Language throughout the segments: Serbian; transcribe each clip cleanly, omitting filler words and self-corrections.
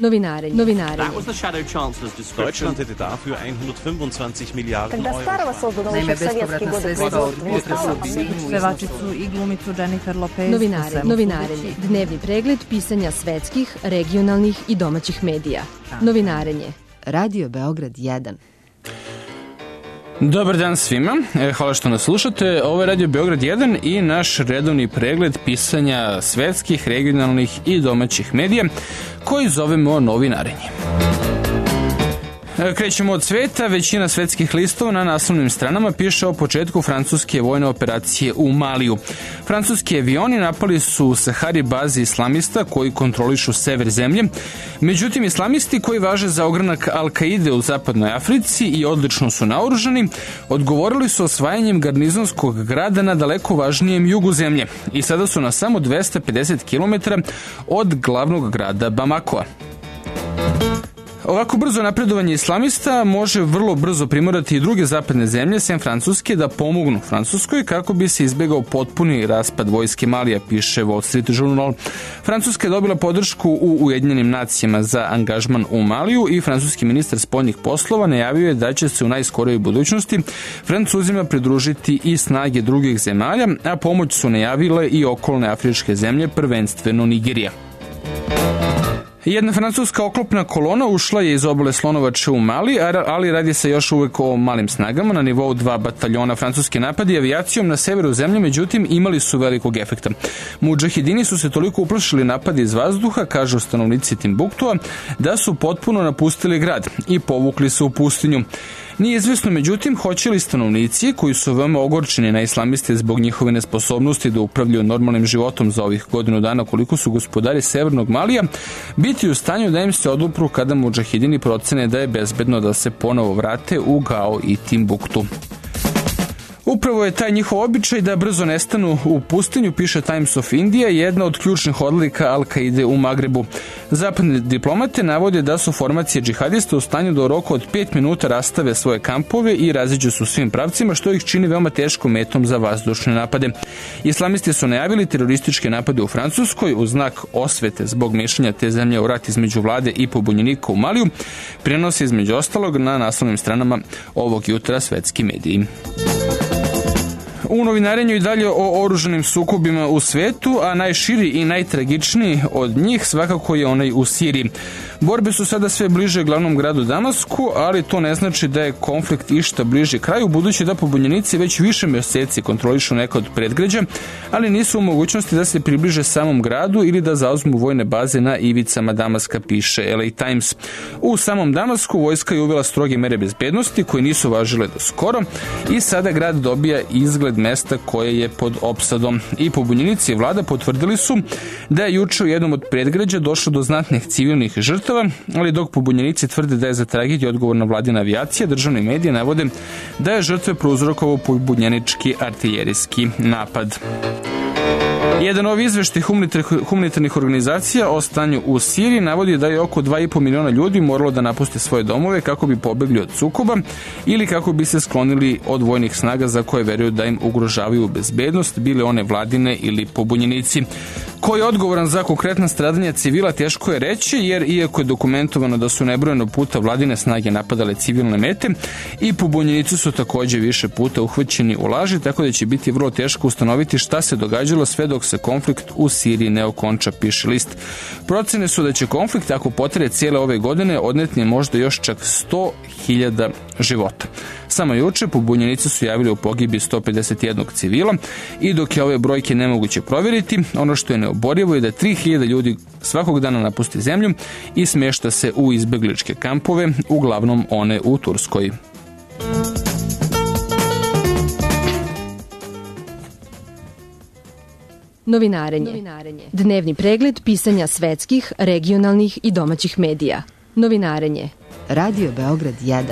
Novinarenje. Deutschland hätte dafür 125 Miliarden Euro. Naime, bespovratna sredstva od pevačicu i glumicu Jennifer Lopez. Novinarenje. Dnevni pregled pisanja svetskih, regionalnih i domaćih medija. Novinarenje. Radio Beograd 1. Dobar dan svima, hvala što nas slušate. Ovo je Radio Beograd 1 i naš redovni pregled pisanja svetskih, regionalnih i domaćih medija koji zovemo Novinarenje. Krećemo od sveta. Većina svetskih listova na naslovnim stranama piše o početku francuske vojne operacije u Maliju. Francuski avioni napali su u Sahari bazi islamista koji kontrolišu sever zemlje. Međutim, islamisti koji važe za ogranak Al-Kaide u zapadnoj Africi i odlično su naoružani, odgovorili su osvajanjem garnizonskog grada na daleko važnijem jugu zemlje i sada su na samo 250 km od glavnog grada Bamakoa. Ovako brzo napredovanje islamista može vrlo brzo primorati i druge zapadne zemlje, sem Francuske, da pomognu Francuskoj kako bi se izbegao potpuni raspad vojske Malija, piše Wall Street Journal. Francuska je dobila podršku u Ujedinjenim nacijama za angažman u Maliju i francuski ministar spoljnih poslova najavio je da će se u najskorijoj budućnosti Francuzima pridružiti i snage drugih zemalja, a pomoć su najavile i okolne afričke zemlje, prvenstveno Nigerija. Jedna francuska oklopna kolona ušla je iz obale Slonovače u Mali, ali radi se još uvek o malim snagama na nivou 2 bataljona. Francuski napadi avijacijom na severu zemlje, međutim, imali su velikog efekta. Mudžahidini su se toliko uplašili napadi iz vazduha, kažu stanovnici Timbuktua, da su potpuno napustili grad i povukli se u pustinju. Nije izvjesno, međutim, hoće li stanovnici, koji su veoma ogorčeni na islamiste zbog njihove nesposobnosti da upravljaju normalnim životom za ovih godinu dana koliko su gospodari severnog Malija, biti u stanju da im se odupru kada mudžahidini procene da je bezbedno da se ponovo vrate u Gao i Timbuktu. Upravo je taj njihov običaj da brzo nestanu u pustinju, piše Times of India, jedna od ključnih odlika Al-Kaide u Magrebu. Zapadne diplomate navode da su formacije džihadista u stanju da u roku od 5 minuta rastave svoje kampove i raziđu se u svim pravcima, što ih čini veoma teškom metom za vazdušne napade. Islamisti su najavili terorističke napade u Francuskoj u znak osvete zbog mešanja te zemlje u rat između vlade i pobunjenika u Maliju, prenose između ostalog na naslovnim stranama ovog jutra svetski mediji. U novinarenju i dalje o oružanim sukobima u svetu, a najširi i najtragičniji od njih svakako je onaj u Siriji. Borbe su sada sve bliže glavnom gradu Damasku, ali to ne znači da je konflikt išta bliže kraju, budući da pobunjenici već više mjeseci kontrolišu neka od predgrađa, ali nisu u mogućnosti da se približe samom gradu ili da zauzmu vojne baze na ivicama Damaska, piše LA Times. U samom Damasku vojska je uvela stroge mere bezbednosti koje nisu važile do skoro i sada grad dobija izgled mesta koje je pod opsadom. I pobunjenici i vlada potvrdili su da je juče u jednom od predgrađa došlo do znatnih civilnih žrtava, ali dok pobunjenici tvrde da je za tragediju odgovorna vladina avijacija, državni mediji navode da je žrtve prouzrokovao pobunjenički artiljerijski napad. Jedan novi izveštaj humanitarnih organizacija o stanju u Siriji navodi da je oko 2,5 miliona ljudi moralo da napuste svoje domove kako bi pobegli od sukoba ili kako bi se sklonili od vojnih snaga za koje veruju da im ugrožavaju bezbednost, bile one vladine ili pobunjenici. Ko je odgovoran za konkretna stradanja civila teško je reći, jer iako je dokumentovano da su nebrojeno puta vladine snage napadale civilne mete i pobunjenici su također više puta uhvaćeni u laži, tako da će biti vrlo teško ustanoviti šta se događalo sve dok se konflikt u Siriji ne okonča, piše list. Procene su da će konflikt, ako potraje cijele ove godine, odneti možda još čak 100.000 života. Samo juče pobunjenici su javili o pogibi 151 civila i dok je ove brojke nemoguće provjeriti, ono što je neoborivo je da 3.000 ljudi svakog dana napusti zemlju i smješta se u izbegličke kampove, uglavnom one u Turskoj. Novinarenje. Dnevni pregled pisanja svetskih, regionalnih i domaćih medija. Novinarenje. Radio Beograd 1.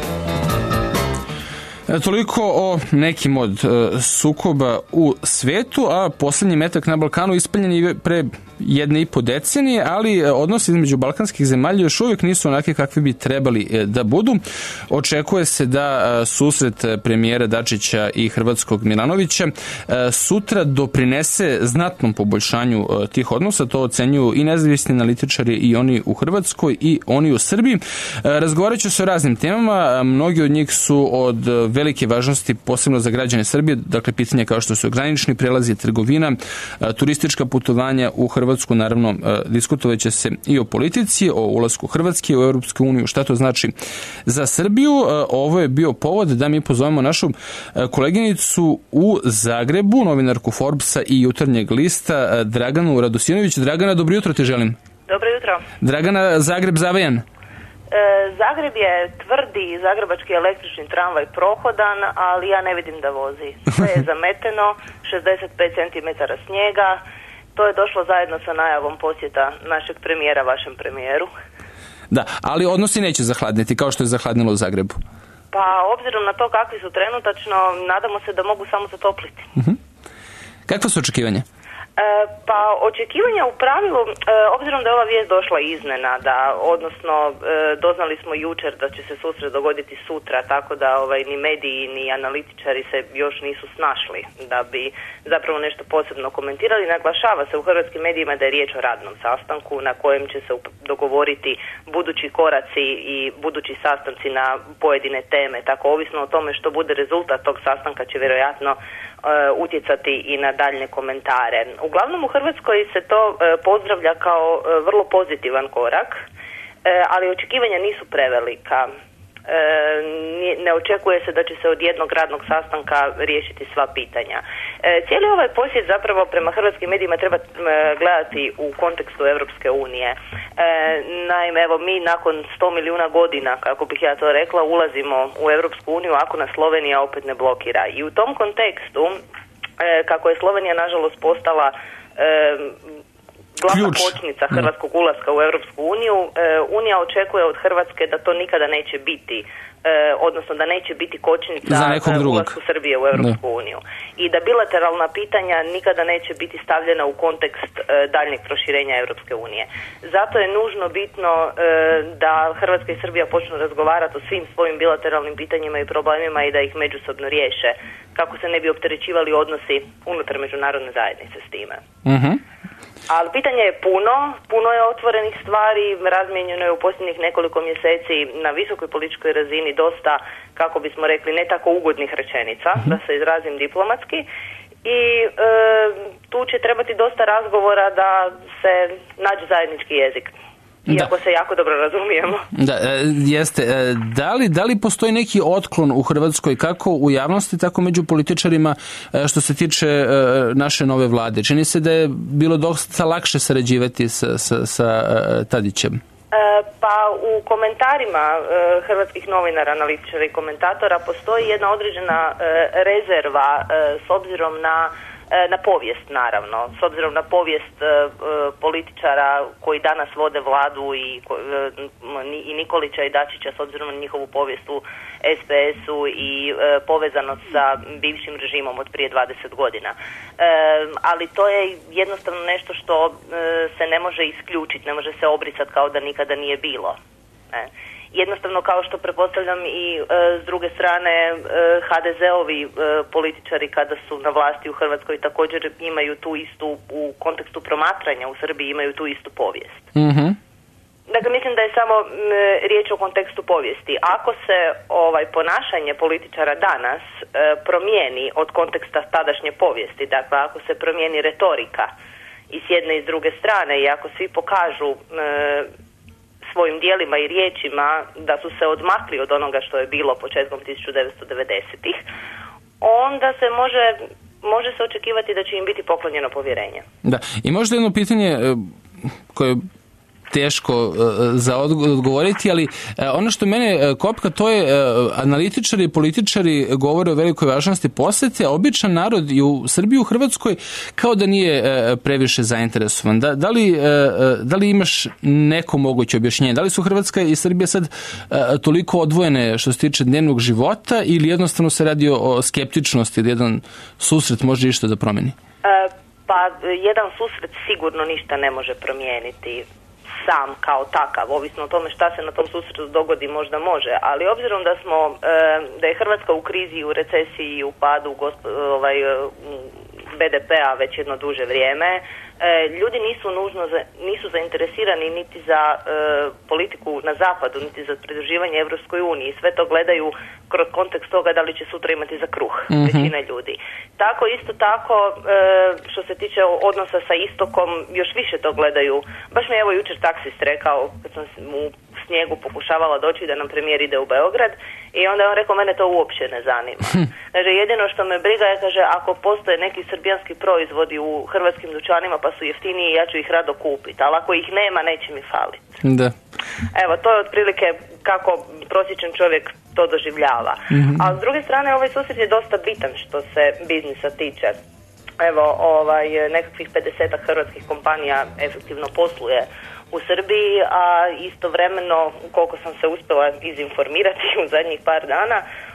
Toliko o nekim od sukoba u svetu, a posljednji metak na Balkanu ispaljen je pre 1,5 decenije, ali odnosi između balkanskih zemalja još uvijek nisu onake kakvi bi trebali da budu. Očekuje se da susret premijera Dačića i hrvatskog Milanovića sutra doprinese znatnom poboljšanju tih odnosa. To ocenjuju i nezavisni analitičari i oni u Hrvatskoj i oni u Srbiji. Razgovarat će se o raznim temama. Mnogi od njih su od velike važnosti, posebno za građane Srbije. Dakle, pitanja kao što su granični prelazi, trgovina, turistička putovanja u Hrvatsku. Naravno, diskutovat će se i o politici, o ulasku Hrvatske u Europsku uniju, šta to znači za Srbiju. Ovo je bio povod da mi pozovemo našu koleginicu u Zagrebu, novinarku Forbesa i Jutarnjeg lista, Draganu Radosinović. Dragana, dobro jutro ti želim. Dobro jutro. Dragana, Zagreb zavajan? Zagreb je tvrdi zagrebački električni tramvaj prohodan, ali ja ne vidim da vozi. Sve je zameteno, 65 cm snijega. To je došlo zajedno sa najavom posjeta našeg premijera vašem premijeru. Da, ali odnosi neće zahladniti kao što je zahladnilo u Zagrebu. Pa obzirom na to kakvi su trenutačno, nadamo se da mogu samo zatopliti. Kakva su očekivanja? Pa očekivanja u pravilu, obzirom da je ova vijest došla iznenada, odnosno doznali smo jučer da će se susret dogoditi sutra, tako da ni mediji ni analitičari se još nisu snašli da bi zapravo nešto posebno komentirali. Naglašava se u hrvatskim medijima da je riječ o radnom sastanku na kojem će se dogovoriti budući koraci i budući sastanci na pojedine teme. Tako ovisno o tome što bude rezultat tog sastanka će vjerojatno utjecati i na daljne komentare. Uglavnom u Hrvatskoj se to pozdravlja kao vrlo pozitivan korak, ali očekivanja nisu prevelika. Ne očekuje se da će se od jednog radnog sastanka riješiti sva pitanja. Cijeli ovaj posjet zapravo prema hrvatskim medijima treba gledati u kontekstu Europske unije. Naime, evo mi nakon 100 milijuna godina, kako bih ja to rekla, ulazimo u Europsku uniju ako nas Slovenija opet ne blokira. I u tom kontekstu, kako je Slovenija nažalost postala glavna kočnica hrvatskog ulaska u Europsku uniju, Unija očekuje od Hrvatske da to nikada neće biti, odnosno da neće biti kočnica za ulasku Srbije u Europsku uniju. I da bilateralna pitanja nikada neće biti stavljena u kontekst daljnjeg proširenja Europske unije. Zato je nužno bitno da Hrvatska i Srbija počnu razgovarati o svim svojim bilateralnim pitanjima i problemima i da ih međusobno riješe, kako se ne bi opterećivali odnosi unutar međunarodne zajednice s time. Ali pitanje je puno je otvorenih stvari, razmijenjeno je u posljednjih nekoliko mjeseci na visokoj političkoj razini dosta, kako bismo rekli, ne tako ugodnih rečenica, da se izrazim diplomatski, i tu će trebati dosta razgovora da se nađe zajednički jezik. Iako se jako dobro razumijemo. Da, jeste. Da li postoji neki otklon u Hrvatskoj, kako u javnosti, tako među političarima, što se tiče naše nove vlade? Čini se da je bilo dosta lakše sarađivati sa Tadićem. Pa u komentarima hrvatskih novinara, analitičara i komentatora postoji jedna određena rezerva s obzirom na povijest, naravno, s obzirom na povijest političara koji danas vode vladu i Nikolića i Dačića, s obzirom na njihovu povijest u SPS-u i povezanost sa bivšim režimom od prije 20 godina. Ali to je jednostavno nešto što se ne može isključiti, ne može se obrisati kao da nikada nije bilo. Jednostavno, kao što pretpostavljam i s druge strane HDZ-ovi političari kada su na vlasti u Hrvatskoj također imaju tu istu, u kontekstu promatranja u Srbiji imaju tu istu povijest. Dakle, mislim da je samo riječ o kontekstu povijesti. Ako se ponašanje političara danas promijeni od konteksta tadašnje povijesti, dakle ako se promijeni retorika i s jedne i s druge strane i ako svi pokažu svojim dijelima i riječima da su se odmakli od onoga što je bilo početkom 1990-ih, onda se može se očekivati da će im biti poklonjeno povjerenje. Da, i možda jedno pitanje koje teško za odgovoriti, ali ono što mene kopka, to je analitičari i političari govore o velikoj važnosti posjete, a običan narod i u Srbiji i u Hrvatskoj kao da nije previše zainteresovan. Da li imaš neko moguće objašnjenje? Da li su Hrvatska i Srbija sad toliko odvojene što se tiče dnevnog života ili jednostavno se radi o skeptičnosti ili jedan susret može išta da promeni? Pa jedan susret sigurno ništa ne može promijeniti sam kao takav, ovisno o tome šta se na tom susretu dogodi možda može, ali obzirom da je Hrvatska u krizi, u recesiji i u padu BDP-a već jedno duže vrijeme, ljudi nisu zainteresirani niti za politiku na zapadu, niti za pridruživanje Europskoj uniji. Sve to gledaju kroz kontekst toga da li će sutra imati za kruh većina ljudi. Tako isto tako što se tiče odnosa sa istokom, još više to gledaju. Baš mi je evo jučer taksist rekao, kad sam u snijegu pokušavala doći da nam premijer ide u Beograd, i onda je on rekao, mene to uopće ne zanima. Znači, jedino što me briga je, kaže, ako postoje neki srbijanski proizvodi u hrvatskim dućanima pa su jeftiniji, ja ću ih rado kupiti, ali ako ih nema, neće mi faliti. Da. Evo, to je otprilike kako prosječan čovjek to doživljava. A s druge strane, ovaj susret je dosta bitan što se biznisa tiče. Evo, nekakvih 50 hrvatskih kompanija efektivno posluje u Srbiji, a istovremeno, koliko sam se uspjela izinformirati u zadnjih par dana,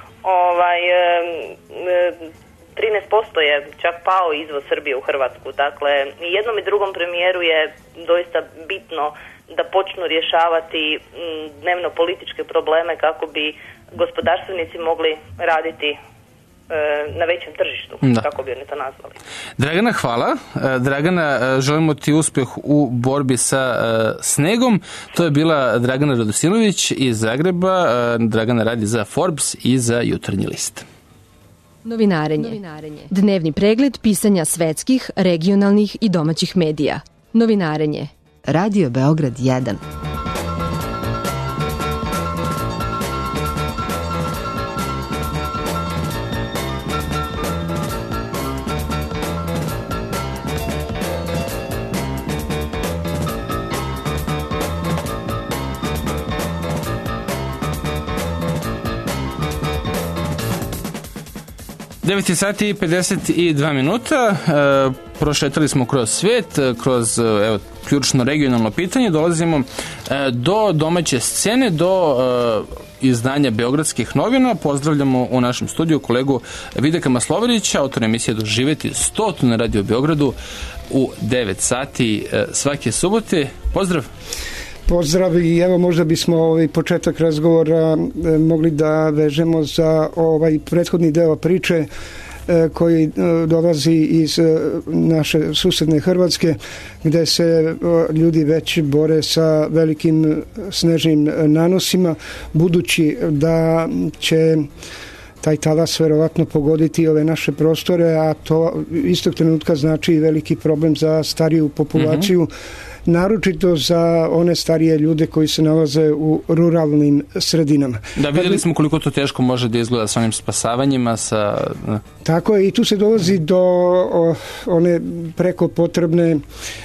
13% je čak pao izvoz Srbije u Hrvatsku. Dakle, i jednom i drugom premijeru je doista bitno da počnu rješavati dnevno političke probleme kako bi gospodarstvenici mogli raditi na većem tržištu, kako bi oni to nazvali. Dragana, hvala. Dragana, želimo ti uspjeh u borbi sa snegom. To je bila Dragana Radosilović iz Zagreba. Dragana radi za Forbes i za Jutarnji list. Novinarenje. Dnevni pregled pisanja svetskih, regionalnih i domaćih medija. Novinarenje. Radio Beograd 1. Devet sati i 52 minuta. Prošetali smo kroz svijet, kroz ključno regionalno pitanje. Dolazimo do domaće scene, do izdanja Beogradskih novina. Pozdravljamo u našem studiju kolegu Videka Masloverića, autor emisije Doživjeti 100 na Radio Beogradu u 9 sati svake subote. Pozdrav! Pozdrav i evo možda bismo početak razgovora mogli da vežemo za ovaj prethodni deo priče koji dolazi iz naše susedne Hrvatske, gde se ljudi već bore sa velikim snežnim nanosima, budući da će taj talas verovatno pogoditi ove naše prostore, a to istog trenutka znači i veliki problem za stariju populaciju, naročito za one starije ljude koji se nalaze u ruralnim sredinama. Da, vidjeli smo koliko to teško može da izgleda sa onim spasavanjima. Tako je, i tu se dolazi do one preko potrebne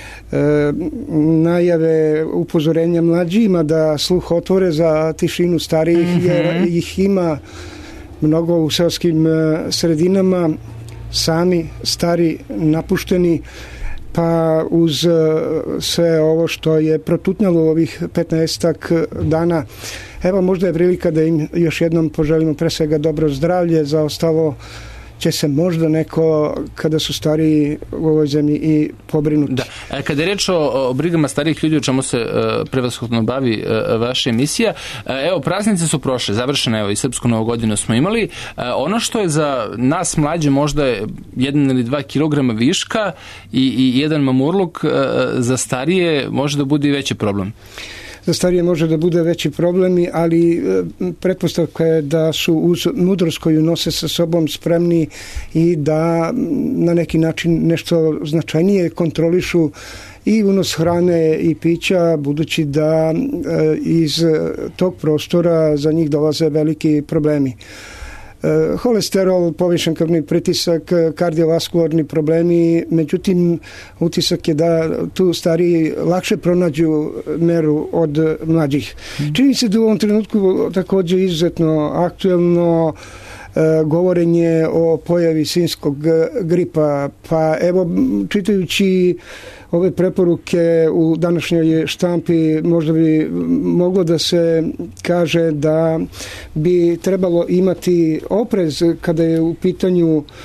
najave upozorenja mlađima da sluh otvore za tišinu starijih, jer ih ima mnogo u seoskim sredinama, sami, stari, napušteni, pa uz sve ovo što je protutnjalo u ovih 15 dana, evo možda je prilika da im još jednom poželimo pre svega dobro zdravlje, za ostalo će se možda neko, kada su stariji u ovoj zemlji, i pobrinuti. Da. Kada je reč o brigama starijih ljudi, o čemu se prevashodno bavi vaša emisija, evo, praznice su prošle, završene, evo, i Srpsku novu godinu smo imali. Ono što je za nas mlađe možda 1 ili 2 kilograma viška i jedan mamurluk, za starije može da bude i veći problem. Za starije može da bude veći problemi, ali pretpostavka je da su uz mudrost koju nose sa sobom spremni i da na neki način nešto značajnije kontrolišu i unos hrane i pića, budući da iz tog prostora za njih dolaze veliki problemi. Holesterol, povišen krvni pritisak, kardiovaskularni problemi, međutim utisak je da tu stariji lakše pronađu meru od mlađih. Čini se da u ovom trenutku također izuzetno aktuelno govorenje o pojavi svinjskog gripa, pa evo, čitajući ove preporuke u današnjoj štampi, možda bi moglo da se kaže da bi trebalo imati oprez kada je u pitanju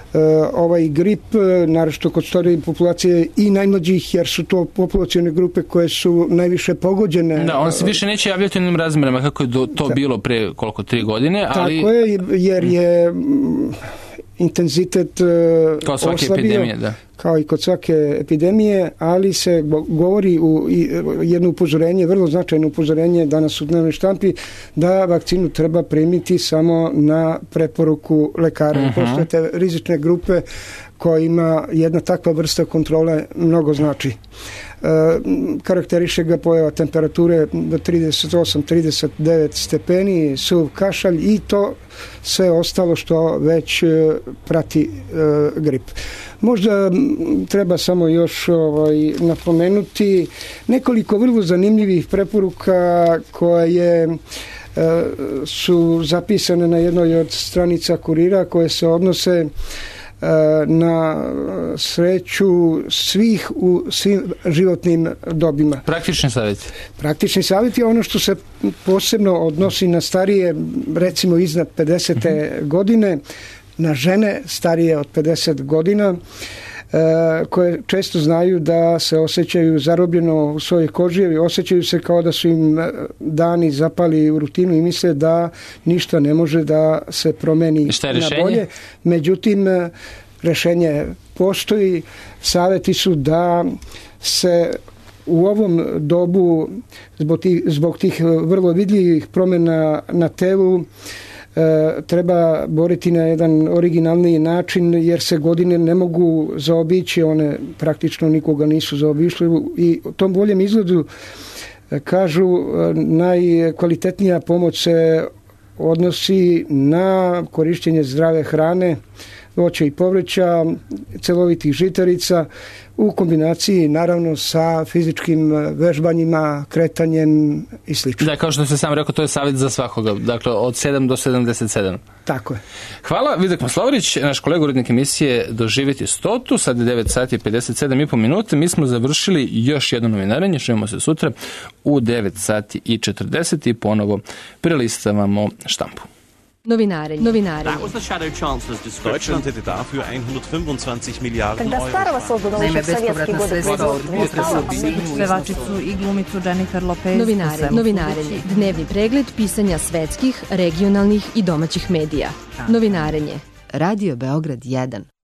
ovaj grip, naročito kod starije populacije i najmlađih, jer su to populacione grupe koje su najviše pogođene. Da, on se više neće javljati u onim razmerama kako je to bilo pre 3 godine, ali... Tako je, jer je intenzitet kao svake epidemije, da. Kao i kod svake epidemije, ali se govori u jedno upozorenje, vrlo značajno upozorenje danas u dnevnoj štampi, da vakcinu treba primiti samo na preporuku lekara. Postoje te rizične grupe kojima jedna takva vrsta kontrole mnogo znači. Karakteriše ga pojava temperature do 38-39 stepeni, suv kašalj i to sve ostalo što već prati grip. Možda treba samo još napomenuti nekoliko vrlo zanimljivih preporuka koje su zapisane na jednoj od stranica Kurira, koje se odnose na sreću svih u svim životnim dobima. Praktični savjeti, ono što se posebno odnosi na starije, recimo iznad 50. godine, na žene starije od 50 godina, koje često znaju da se osjećaju zarobljeno u svojoj koži, osjećaju se kao da su im dani zapali u rutinu i misle da ništa ne može da se promeni na bolje. Međutim, rešenje postoji. Savjeti su da se u ovom dobu zbog tih vrlo vidljivih promjena na telu treba boriti na jedan originalniji način, jer se godine ne mogu zaobići, one praktično nikoga nisu zaobišli i u tom boljem izgledu kažu najkvalitetnija pomoć se odnosi na korištenje zdrave hrane, voća i povrća, celovitih žitarica u kombinaciji naravno sa fizičkim vežbanjima, kretanjem i sl. Da, kao što ste sam rekao, to je savjet za svakoga, dakle od 7 do 77. Tako je. Hvala, Videk Maslovrić, naš kolega urednik emisije Doživjeti 100. Sad je 9 sati i 57,5 minuta. Mi smo završili još jedno novinarenje, čujemo se sutra u 9 sati i 40 i ponovo prelistavamo štampu. Novinari. That was the shadow chancellor's description. Deutschland hätte dafür 125 Milliarden Euro. Naime, bespovratna sredstva od pevačicu i glumicu Jennifer Lopez. Novinarenje. Dnevni pregled pisanja svetskih, regionalnih i domaćih medija. Novinarenje. Radio Beograd 1.